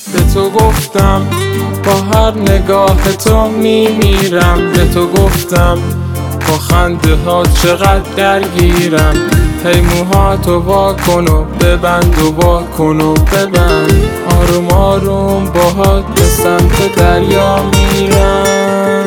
به تو گفتم با هر نگاه تو میمیرم، به تو گفتم با خنده ها چقدر درگیرم. هی موهاتو وا کن و ببند و وا کن و ببند، آروم آروم باهات به سمت دریا میرم.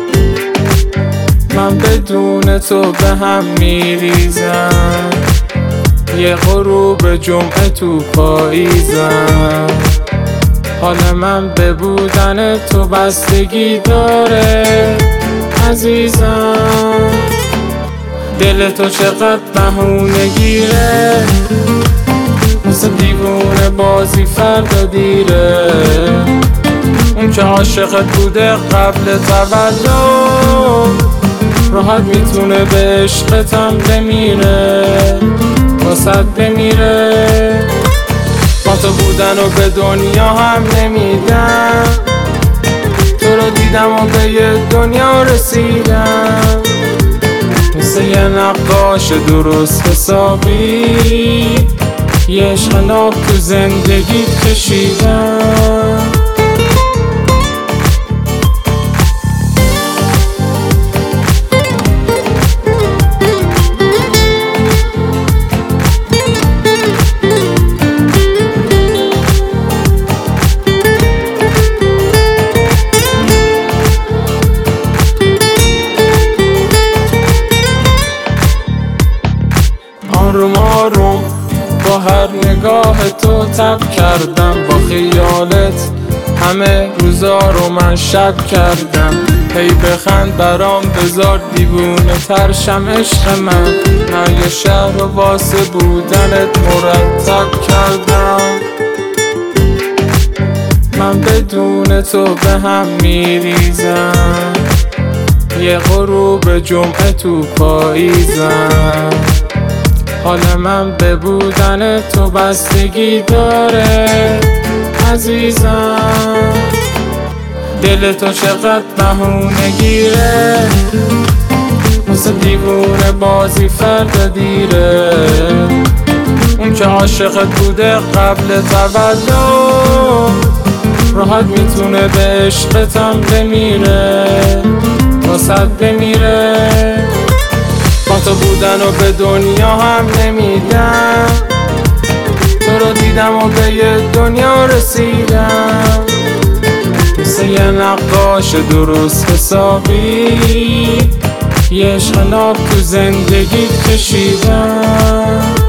من بدون تو به هم میریزم، یه غروب جمعه تو پاییزم. حال من به بودن تو بستگی داره عزیزم. دل تو چقدر بهونه گیره، مثل دیوونه بازی فردا دیره. اون که عاشقت بوده قبل تولد راحت میتونه به عشقتم بمیره، واسد بمیره. با تو بودن و به دنیا هم نمیدم، تو رو دیدم و به یه دنیا رسیدم. مثل یه نقاش درست حسابی یه عشق ناب تو زندگیت کشیدم. آروم آروم با هر نگاه تو تب کردم، با خیالت همه روزا رو من شب کردم. هی بخند برام بذار دیوونه ترشم عشق من، نه یه شهر و واسه بودنت مرتب کردم. من بدون تو به هم میریزم، یه غروب جمعه تو پاییزم. حال من به بودن تو بستگی داره عزیزم. دل تو چقدر بهونه گیره، مثل دیوونه بازی فردا دیره. اون که عاشقت بوده قبل تولد راحت میتونه به عشقتم بمیره، واسد بمیره. با تو بودن و به دنیا هم نمیدم، تو رو دیدم و به یه دنیا رسیدم. مثل یه نقاش درست حسابی یه عشق ناب تو زندگیت کشیدم.